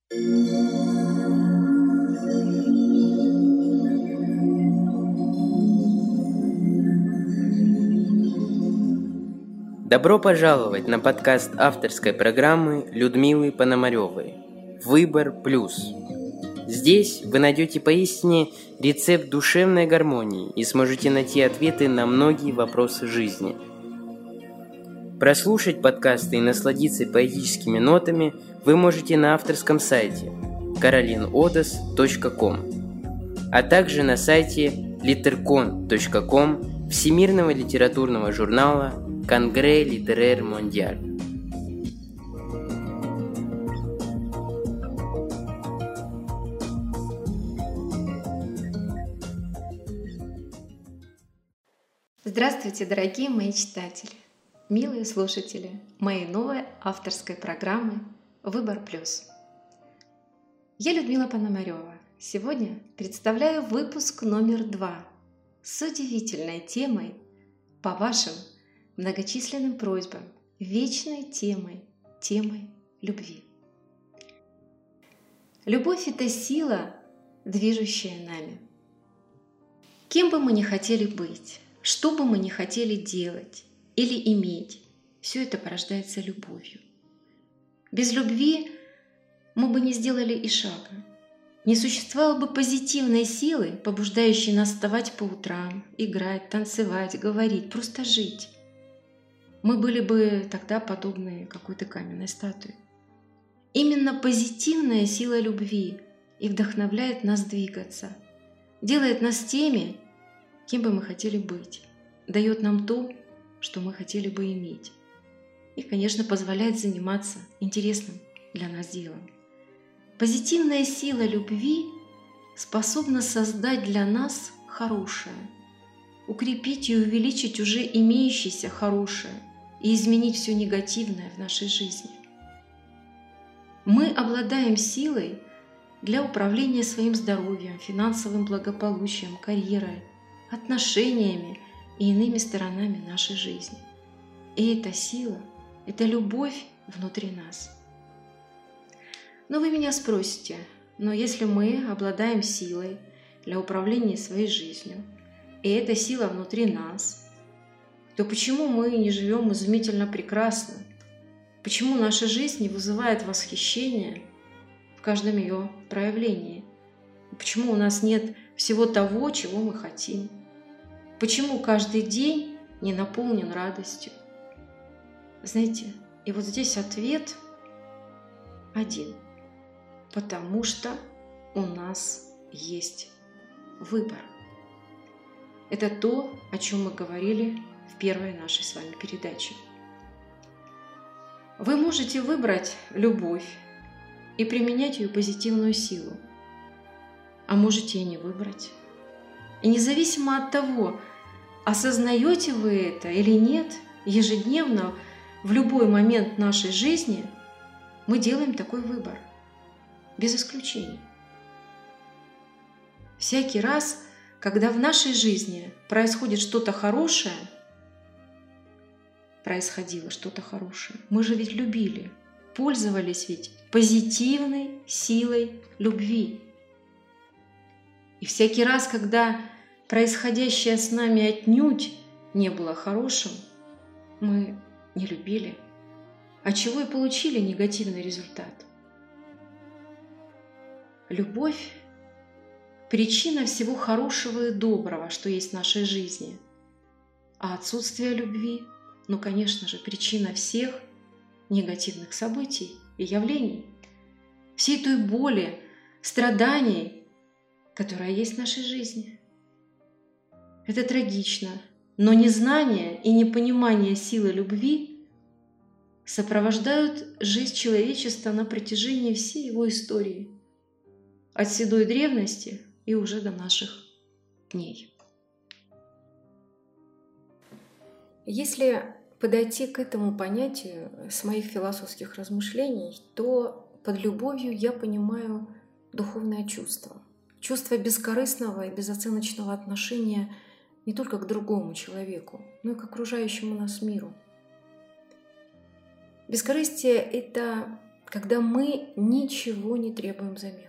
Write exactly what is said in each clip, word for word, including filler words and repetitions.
Добро пожаловать на подкаст авторской программы Людмилы Пономаревой «Выбор плюс». Здесь вы найдете поистине рецепт душевной гармонии и сможете найти ответы на многие вопросы жизни. Прослушать подкасты и насладиться поэтическими нотами вы можете на авторском сайте каролин одас точка ком, а также на сайте литеркон точка ком Всемирного литературного журнала Конгре Литерер Мондиаль. Здравствуйте, дорогие мои читатели, милые слушатели моей новой авторской программы «Выбор плюс». Я Людмила Пономарева. Сегодня представляю выпуск номер два с удивительной темой по вашим многочисленным просьбам, вечной темой, темой любви. Любовь – это сила, движущая нами. Кем бы мы ни хотели быть, что бы мы ни хотели делать или иметь, все это порождается любовью. Без любви мы бы не сделали и шага. Не существовало бы позитивной силы, побуждающей нас вставать по утрам, играть, танцевать, говорить, просто жить. Мы были бы тогда подобны какой-то каменной статуе. Именно позитивная сила любви и вдохновляет нас двигаться, делает нас теми, кем бы мы хотели быть, дает нам то, что мы хотели бы иметь. И, конечно, позволяет заниматься интересным для нас делом. Позитивная сила любви способна создать для нас хорошее, укрепить и увеличить уже имеющееся хорошее и изменить все негативное в нашей жизни. Мы обладаем силой для управления своим здоровьем, финансовым благополучием, карьерой, отношениями и иными сторонами нашей жизни. И эта сила – это любовь внутри нас. Но вы меня спросите, но если мы обладаем силой для управления своей жизнью, и эта сила внутри нас, то почему мы не живем изумительно прекрасно? Почему наша жизнь не вызывает восхищения в каждом ее проявлении? Почему у нас нет всего того, чего мы хотим? Почему каждый день не наполнен радостью? Знаете, и вот здесь ответ один. Потому что у нас есть выбор. Это то, о чем мы говорили в первой нашей с вами передаче. Вы можете выбрать любовь и применять ее позитивную силу, а можете и не выбрать. И независимо от того, осознаете вы это или нет, ежедневно, в любой момент нашей жизни мы делаем такой выбор, без исключений. Всякий раз, когда в нашей жизни происходит что-то хорошее, происходило что-то хорошее, мы же ведь любили, пользовались ведь позитивной силой любви. И всякий раз, когда происходящее с нами отнюдь не было хорошим, мы не любили, от чего и получили негативный результат. Любовь – причина всего хорошего и доброго, что есть в нашей жизни. А отсутствие любви, ну, конечно же, причина всех негативных событий и явлений, всей той боли, страданий, которая есть в нашей жизни. Это трагично, но незнание и непонимание силы любви сопровождают жизнь человечества на протяжении всей его истории, от седой древности и уже до наших дней. Если подойти к этому понятию с моих философских размышлений, то под любовью я понимаю духовное чувство. Чувство бескорыстного и безоценочного отношения не только к другому человеку, но и к окружающему нас миру. Бескорыстие – это когда мы ничего не требуем взамен.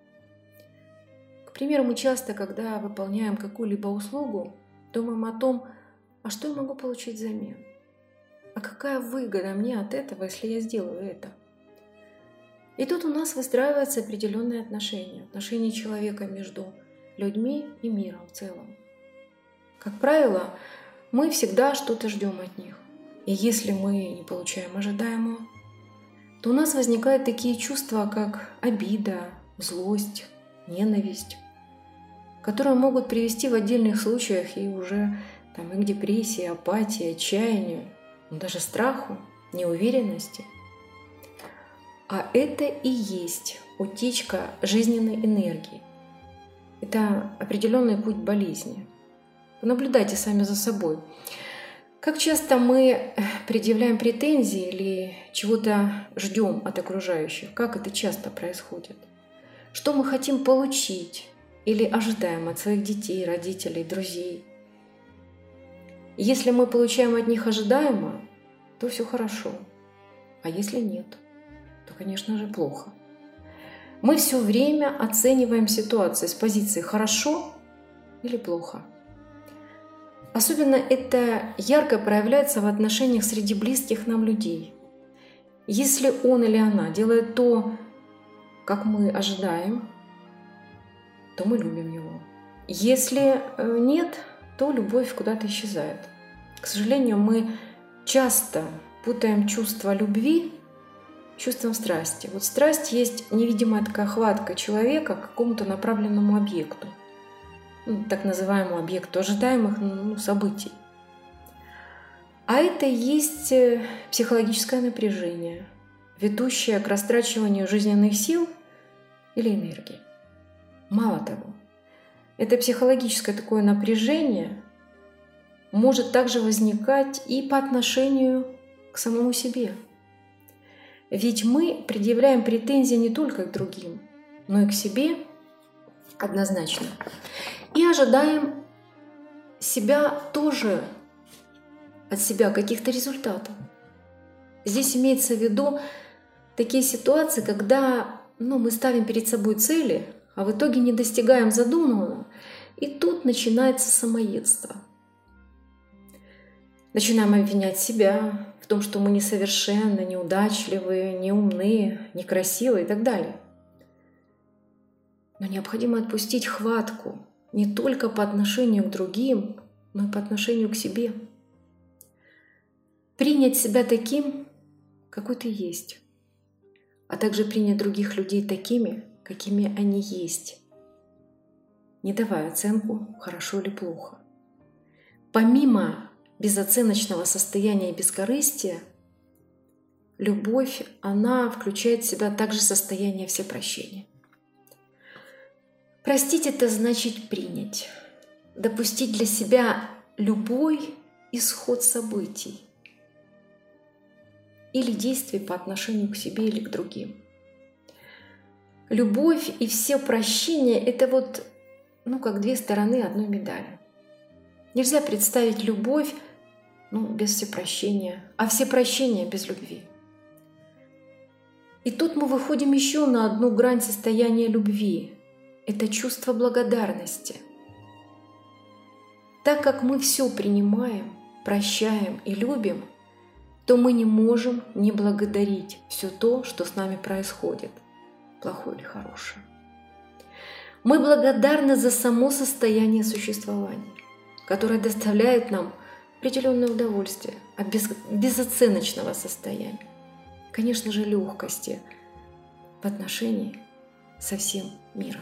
К примеру, мы часто, когда выполняем какую-либо услугу, думаем о том, а что я могу получить взамен? А какая выгода мне от этого, если я сделаю это? И тут у нас выстраиваются определенные отношения, отношения человека между людьми и миром в целом. Как правило, мы всегда что-то ждем от них. И если мы не получаем ожидаемого, то у нас возникают такие чувства, как обида, злость, ненависть, которые могут привести в отдельных случаях и уже там, и к депрессии, апатии, отчаянию, даже страху, неуверенности. А это и есть утечка жизненной энергии. Это определенный путь болезни. Понаблюдайте сами за собой. Как часто мы предъявляем претензии или чего-то ждем от окружающих? Как это часто происходит? Что мы хотим получить или ожидаем от своих детей, родителей, друзей? Если мы получаем от них ожидаемо, то все хорошо. А если нет, то, конечно же, плохо. Мы все время оцениваем ситуацию с позиции «хорошо» или «плохо». Особенно это ярко проявляется в отношениях среди близких нам людей. Если он или она делает то, как мы ожидаем, то мы любим его. Если нет, то любовь куда-то исчезает. К сожалению, мы часто путаем чувство любви с чувством страсти. Вот страсть есть невидимая такая хватка человека к какому-то направленному объекту, ну, так называемому объекту ожидаемых ну, событий. А это и есть психологическое напряжение, ведущее к растрачиванию жизненных сил или энергии. Мало того, это психологическое такое напряжение может также возникать и по отношению к самому себе. Ведь мы предъявляем претензии не только к другим, но и к себе однозначно. И ожидаем себя тоже, от себя каких-то результатов. Здесь имеется в виду такие ситуации, когда ну, мы ставим перед собой цели, а в итоге не достигаем задуманного, и тут начинается самоедство. Начинаем обвинять себя в том, что мы несовершенны, неудачливые, неумные, некрасивые и так далее. Но необходимо отпустить хватку не только по отношению к другим, но и по отношению к себе. Принять себя таким, какой ты есть, а также принять других людей такими, какими они есть, не давая оценку хорошо или плохо. Помимо безоценочного состояния и бескорыстия, любовь, она включает в себя также состояние всепрощения. Простить – это значит принять, допустить для себя любой исход событий или действий по отношению к себе или к другим. Любовь и все прощения – это вот, ну, как две стороны одной медали. Нельзя представить любовь ну, без всепрощения, а всепрощение без любви. И тут мы выходим еще на одну грань состояния любви. Это чувство благодарности. Так как мы все принимаем, прощаем и любим, то мы не можем не благодарить все то, что с нами происходит, плохое или хорошее. Мы благодарны за само состояние существования, которое доставляет нам определенное удовольствие от без, безоценочного состояния, конечно же, легкости в отношении со всем миром.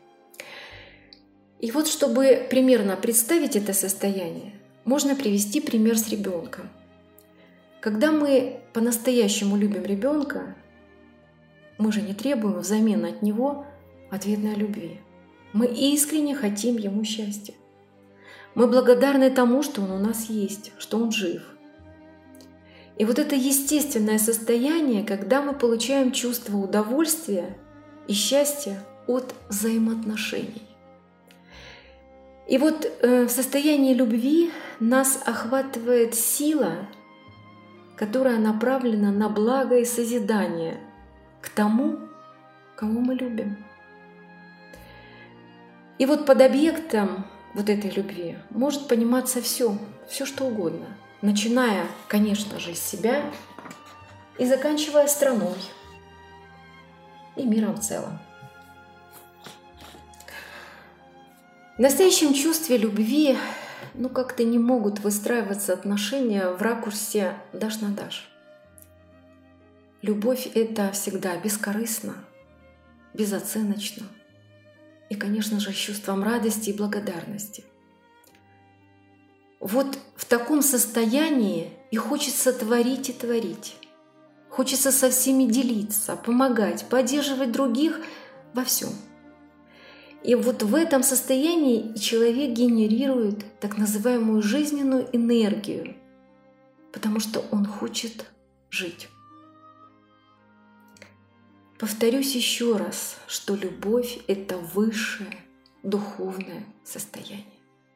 И вот, чтобы примерно представить это состояние, можно привести пример с ребенком. Когда мы по-настоящему любим ребенка, мы же не требуем взамен от него ответной любви. Мы искренне хотим ему счастья. Мы благодарны тому, что он у нас есть, что он жив. И вот это естественное состояние, когда мы получаем чувство удовольствия и счастья от взаимоотношений. И вот э, в состоянии любви нас охватывает сила, которая направлена на благо и созидание к тому, кого мы любим. И вот под объектом вот этой любви может пониматься все, все что угодно, начиная, конечно же, с себя и заканчивая страной и миром в целом. В настоящем чувстве любви ну как-то не могут выстраиваться отношения в ракурсе «дашь на дашь». Любовь — это всегда бескорыстно, безоценочно и, конечно же, с чувством радости и благодарности. Вот в таком состоянии и хочется творить и творить. Хочется со всеми делиться, помогать, поддерживать других во всем. И вот в этом состоянии человек генерирует так называемую жизненную энергию, потому что он хочет жить. Повторюсь еще раз, что любовь — это высшее духовное состояние.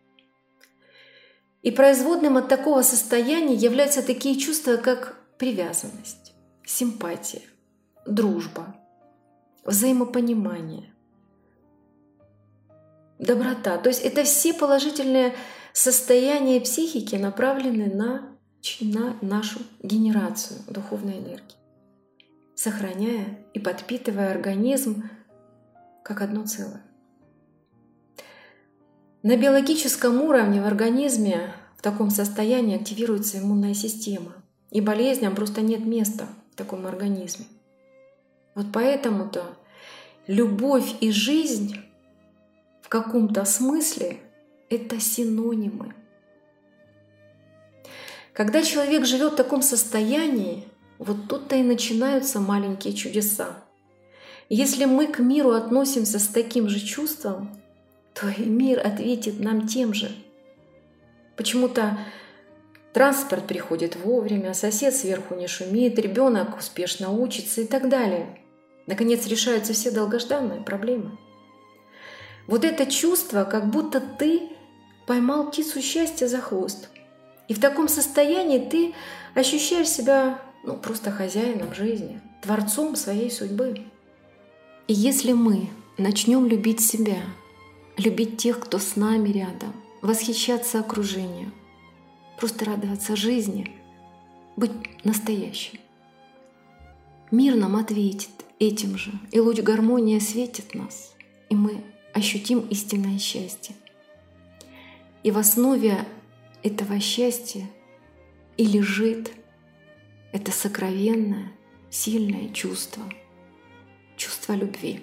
И производным от такого состояния являются такие чувства, как привязанность, симпатия, дружба, взаимопонимание, доброта. То есть это все положительные состояния психики, направленные на, на нашу генерацию духовной энергии, сохраняя и подпитывая организм как одно целое. На биологическом уровне в организме в таком состоянии активируется иммунная система, и болезням просто нет места в таком организме. Вот поэтому-то любовь и жизнь в каком-то смысле — это синонимы. Когда человек живет в таком состоянии, вот тут-то и начинаются маленькие чудеса. Если мы к миру относимся с таким же чувством, то и мир ответит нам тем же. Почему-то транспорт приходит вовремя, сосед сверху не шумит, ребенок успешно учится и так далее. Наконец решаются все долгожданные проблемы. Вот это чувство, как будто ты поймал птицу счастья за хвост. И в таком состоянии ты ощущаешь себя ну, просто хозяином жизни, творцом своей судьбы. И если мы начнем любить себя, любить тех, кто с нами рядом, восхищаться окружением, просто радоваться жизни, быть настоящим, мир нам ответит этим же, и луч гармонии осветит нас, и мы ощутим истинное счастье. И в основе этого счастья и лежит это сокровенное, сильное чувство, чувство любви.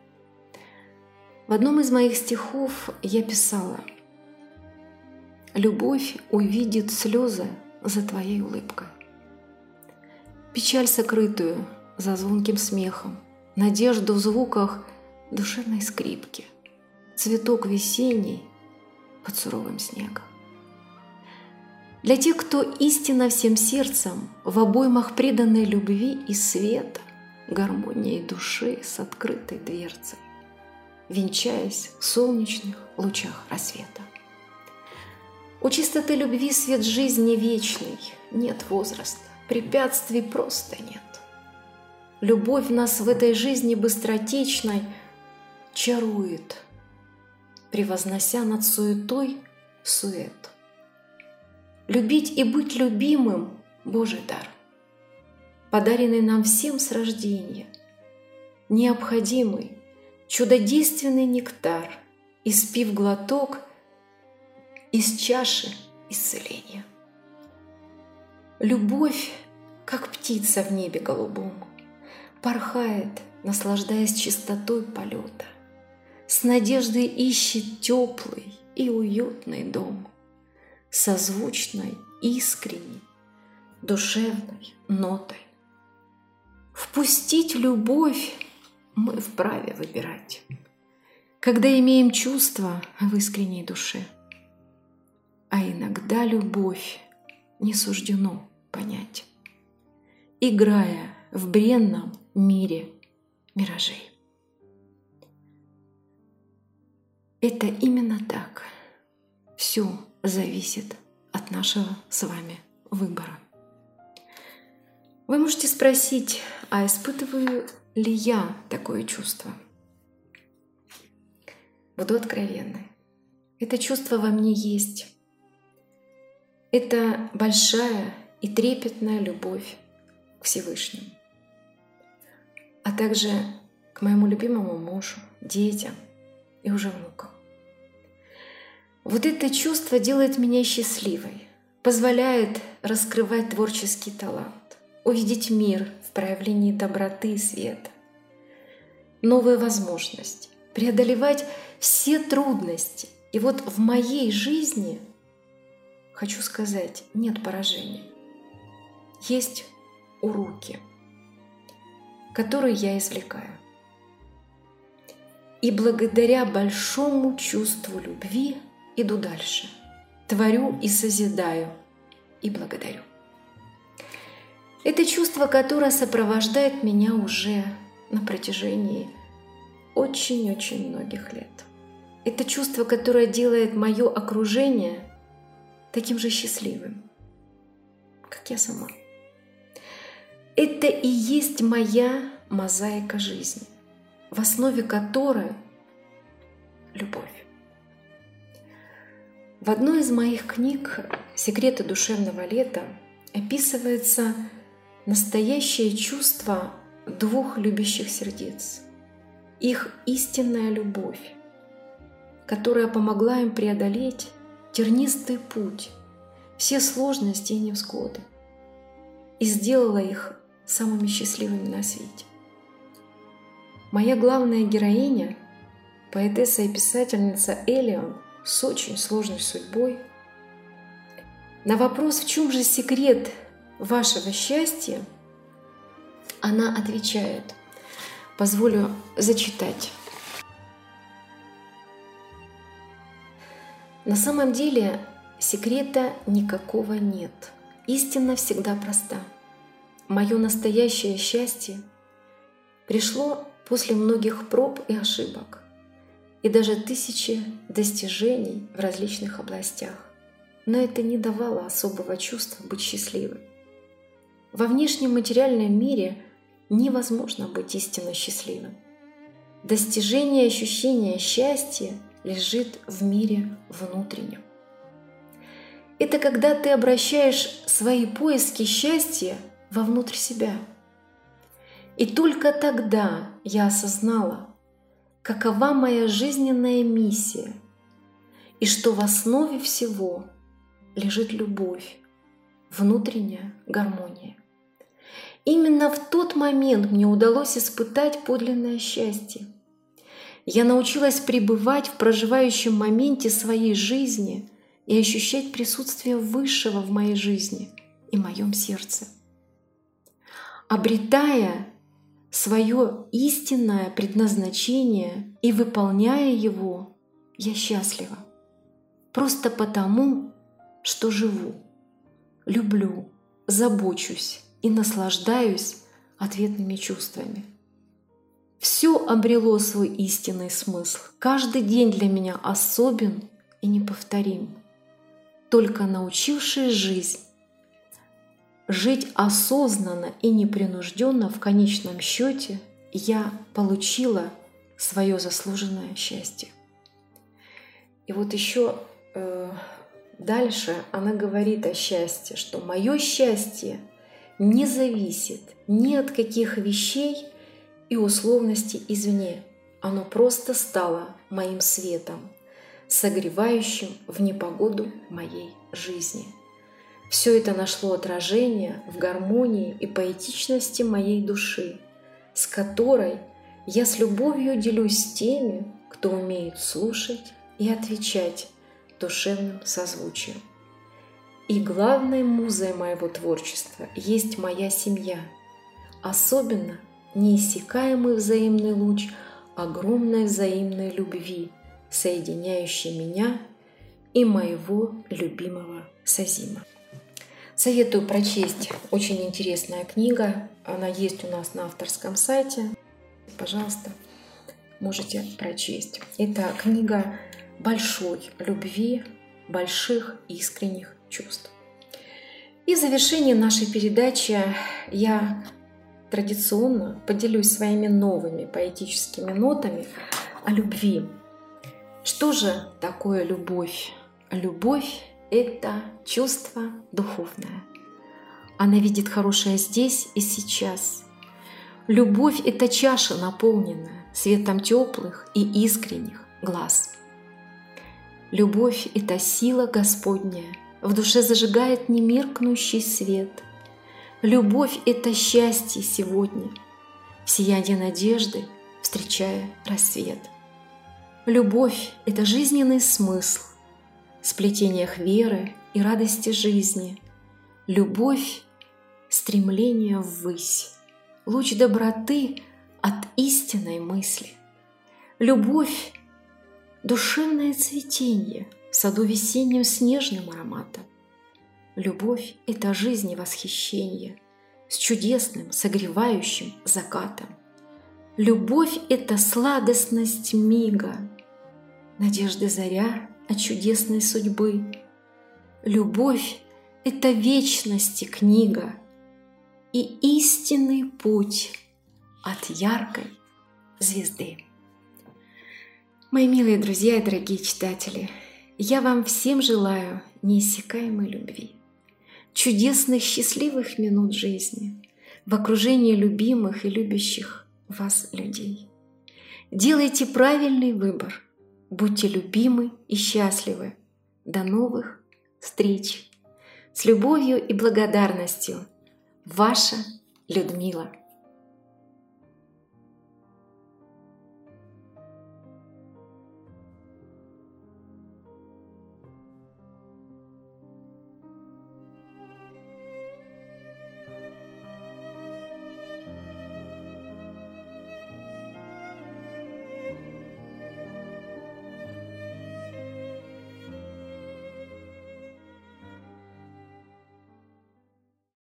В одном из моих стихов я писала: «Любовь увидит слезы за твоей улыбкой, печаль сокрытую за звонким смехом, надежду в звуках душевной скрипки, цветок весенний под суровым снегом». Для тех, кто истинно всем сердцем в обоймах преданной любви и света, гармонией души с открытой дверцей, венчаясь в солнечных лучах рассвета. У чистоты любви свет жизни вечный, нет возраста, препятствий просто нет. Любовь нас в этой жизни быстротечной чарует, превознося над суетой суету. Любить и быть любимым — Божий дар, подаренный нам всем с рождения, необходимый, чудодейственный нектар, испив глоток из чаши исцеления. Любовь, как птица в небе голубом, порхает, наслаждаясь чистотой полета, с надеждой ищет теплый и уютный дом, созвучной, искренней, душевной нотой. Впустить любовь мы вправе выбирать, когда имеем чувства в искренней душе. А иногда любовь не суждено понять, играя в бренном мире миражей. Это именно так. Все зависит от нашего с вами выбора. Вы можете спросить, а испытываю ли я такое чувство? Буду откровенной. Это чувство во мне есть. Это большая и трепетная любовь к Всевышнему, а также к моему любимому мужу, детям и уже внукам. Вот это чувство делает меня счастливой, позволяет раскрывать творческий талант, увидеть мир в проявлении доброты и света, новые возможности, преодолевать все трудности. И вот в моей жизни, хочу сказать, нет поражения. Есть уроки, которые я извлекаю. И благодаря большому чувству любви иду дальше, творю и созидаю, и благодарю. Это чувство, которое сопровождает меня уже на протяжении очень-очень многих лет. Это чувство, которое делает мое окружение таким же счастливым, как я сама. Это и есть моя мозаика жизни, в основе которой любовь. В одной из моих книг «Секреты душевного лета» описывается настоящее чувство двух любящих сердец, их истинная любовь, которая помогла им преодолеть тернистый путь, все сложности и невзгоды, и сделала их самыми счастливыми на свете. Моя главная героиня, поэтесса и писательница Элион с очень сложной судьбой, на вопрос, в чем же секрет вашего счастья, она отвечает. Позволю зачитать. На самом деле секрета никакого нет. Истина всегда проста. Мое настоящее счастье пришло после многих проб и ошибок, и даже тысячи достижений в различных областях. Но это не давало особого чувства быть счастливым. Во внешнем материальном мире невозможно быть истинно счастливым. Достижение ощущения счастья лежит в мире внутреннем. Это когда ты обращаешь свои поиски счастья вовнутрь себя. И только тогда я осознала, какова моя жизненная миссия, и что в основе всего лежит любовь, внутренняя гармония. Именно в тот момент мне удалось испытать подлинное счастье. Я научилась пребывать в проживающем моменте своей жизни и ощущать присутствие Высшего в моей жизни и моем сердце. Обретая свое истинное предназначение и выполняя его, я счастлива. Просто потому, что живу, люблю, забочусь и наслаждаюсь ответными чувствами. Все обрело свой истинный смысл. Каждый день для меня особен и неповторим. Только научившись жизнь, жить осознанно и непринужденно, в конечном счете я получила свое заслуженное счастье. И вот еще э, дальше она говорит о счастье, что мое счастье не зависит ни от каких вещей и условностей извне. Оно просто стало моим светом, согревающим в непогоду моей жизни. Все это нашло отражение в гармонии и поэтичности моей души, с которой я с любовью делюсь с теми, кто умеет слушать и отвечать душевным созвучием. И главной музой моего творчества есть моя семья, особенно неиссякаемый взаимный луч огромной взаимной любви, соединяющий меня и моего любимого Сазима. Советую прочесть, очень интересная книга, она есть у нас на авторском сайте, пожалуйста, можете прочесть. Это книга большой любви, больших искренних чувств. И в завершении нашей передачи я традиционно поделюсь своими новыми поэтическими нотами о любви. Что же такое любовь? Любовь – это чувство духовное. Она видит хорошее здесь и сейчас. Любовь – это чаша, наполненная светом теплых и искренних глаз. Любовь – это сила Господня, в душе зажигает немеркнущий свет. Любовь – это счастье сегодня, в сиянии надежды, встречая рассвет. Любовь – это жизненный смысл в сплетениях веры и радости жизни. Любовь – стремление ввысь, луч доброты от истинной мысли. Любовь – душевное цветение в саду весенним снежным ароматом. Любовь – это жизнь и восхищение с чудесным, согревающим закатом. Любовь – это сладостность мига, надежды заря от чудесной судьбы. Любовь – это вечности книга и истинный путь от яркой звезды. Мои милые друзья и дорогие читатели, я вам всем желаю неиссякаемой любви, чудесных счастливых минут жизни в окружении любимых и любящих вас людей. Делайте правильный выбор, будьте любимы и счастливы. До новых встреч! С любовью и благодарностью, ваша Людмила.